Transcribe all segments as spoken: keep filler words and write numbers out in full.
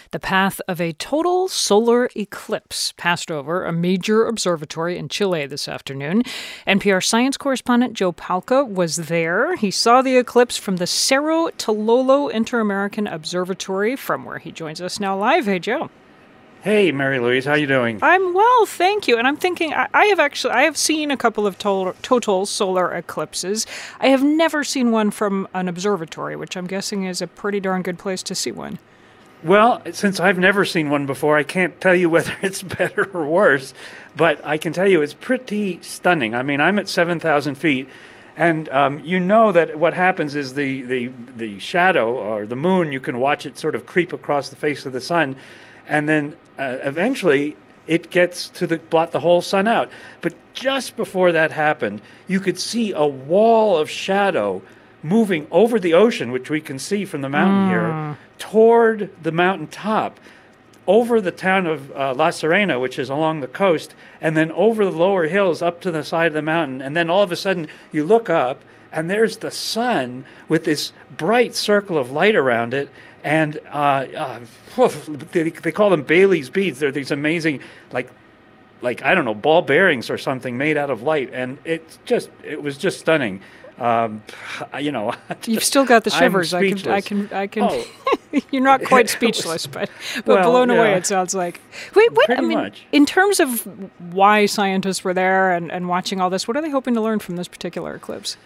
The path of a total solar eclipse passed over a major observatory in Chile this afternoon. N P R science correspondent Joe Palca was there. He saw the eclipse from the Cerro Tololo Inter-American Observatory, from where he joins us now live. Hey, Joe. Hey, Mary Louise, how you doing? I'm well, thank you. And I'm thinking, I, I have actually, I have seen a couple of total, total solar eclipses. I have never seen one from an observatory, which I'm guessing is a pretty darn good place to see one. Well, since I've never seen one before, I can't tell you whether it's better or worse, but I can tell you it's pretty stunning. I mean, I'm at seven thousand feet, and um, you know that what happens is the, the, the shadow, or the moon, you can watch it sort of creep across the face of the sun, and then uh, eventually it gets to the, blot the whole sun out. But just before that happened, you could see a wall of shadow moving over the ocean, which we can see from the mountain mm. here, toward the mountain top, over the town of uh, La Serena, which is along the coast, and then over the lower hills up to the side of the mountain. And then all of a sudden you look up, and there's the sun with this bright circle of light around it. And uh, uh, they, they call them Bailey's beads. They're these amazing, like, like I don't know, ball bearings or something made out of light. And it's just, it was just stunning. Um, you know, you've still got the shivers. I can, I can, I can. Oh. You're not quite speechless, but but well, blown yeah. away. It sounds like. Wait, what? Pretty I mean, much. In terms of why scientists were there and, and watching all this, what are they hoping to learn from this particular eclipse?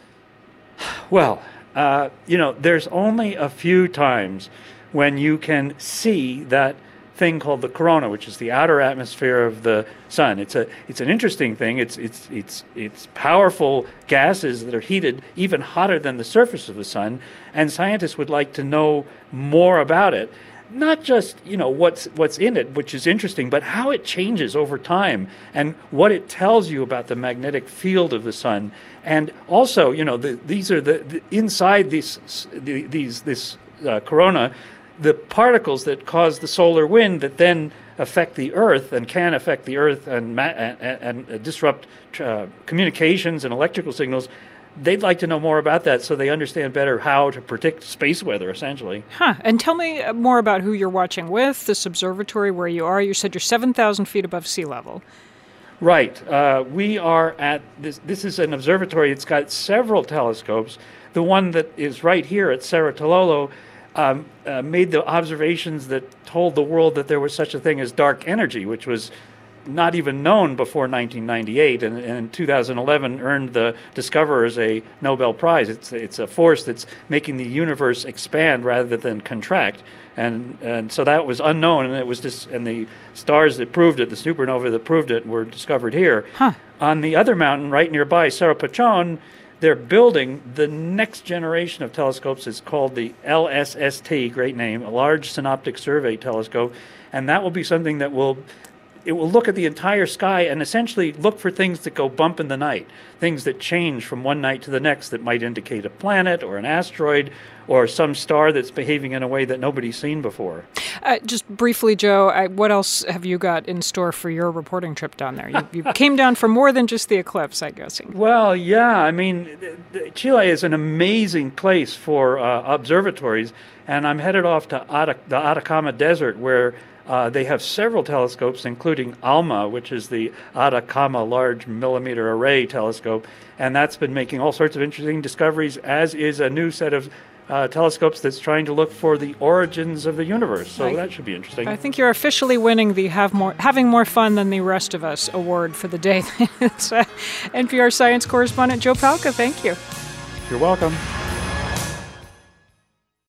Well, uh, you know, there's only a few times when you can see that thing called the corona, which is the outer atmosphere of the sun. It's a it's an interesting thing. It's it's it's it's powerful gases that are heated even hotter than the surface of the sun, and scientists would like to know more about it. Not just, you know, what's what's in it, which is interesting, but how it changes over time and what it tells you about the magnetic field of the sun. And also, you know, the, these are the, the inside these the, these this uh, corona, the particles that cause the solar wind that then affect the Earth and can affect the Earth and ma- and, and disrupt uh, communications and electrical signals. They'd like to know more about that so they understand better how to predict space weather, essentially. Huh. And tell me more about who you're watching with, this observatory, where you are. You said you're seven thousand feet above sea level. Right. Uh, we are at this. This is an observatory. It's got several telescopes. The one that is right here at Cerro Tololo um, uh, made the observations that told the world that there was such a thing as dark energy, which was not even known before nineteen ninety-eight, and, and in two thousand eleven earned the discoverers a Nobel Prize. It's it's a force that's making the universe expand rather than contract, and and so that was unknown, and it was just and the stars that proved it, the supernova that proved it, were discovered here. Huh. On the other mountain, right nearby, Cerro Pachon, they're building the next generation of telescopes. It's called the L S S T, great name, a Large Synoptic Survey Telescope, and that will be something that will. It will look at the entire sky and essentially look for things that go bump in the night, things that change from one night to the next that might indicate a planet or an asteroid or some star that's behaving in a way that nobody's seen before. Uh, just briefly, Joe, I, what else have you got in store for your reporting trip down there? You, you came down for more than just the eclipse, I'm guessing. Well, yeah. I mean, Chile is an amazing place for uh, observatories, and I'm headed off to Ata- the Atacama Desert, where Uh, they have several telescopes, including ALMA, which is the Atacama Large Millimeter Array Telescope, and that's been making all sorts of interesting discoveries, as is a new set of uh, telescopes that's trying to look for the origins of the universe. So I, that should be interesting. I think you're officially winning the have more, having more fun than the rest of us award for the day. It's uh, N P R science correspondent Joe Palca. Thank you. You're welcome.